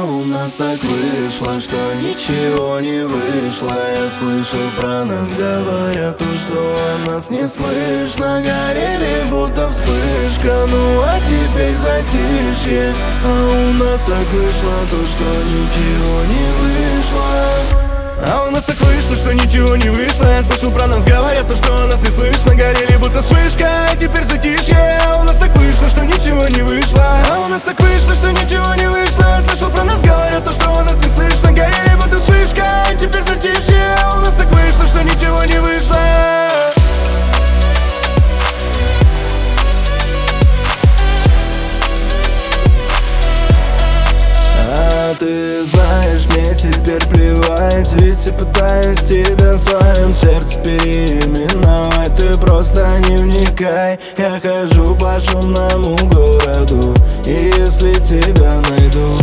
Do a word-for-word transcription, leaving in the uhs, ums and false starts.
А у нас так вышло, что ничего не вышло. Я слышал, про нас говорят, то, что о нас не слышно. Горели, будто вспышка, ну а теперь затишье. А у нас так вышло, то, что ничего не вышло. А у нас так вышло, что ничего не вышло. Я слышал, про нас говорят, то, что о нас не слышно. Горели, будто вспышка, а теперь затишье. А у нас так вышло, что ничего не вышло. А у нас так вышло, что ничего не вышло. Я слышал, про нас говорят, то, что о нас не слышно. Горели, будто вспышка, а теперь затишье. А у нас так вышло, что ничего не вышло. А ты знаешь, мне теперь плевать, ведь я пытаюсь тебя в своем сердце переименовать. Ты просто не вникай, я хожу по шумному городу, и если тебя найду,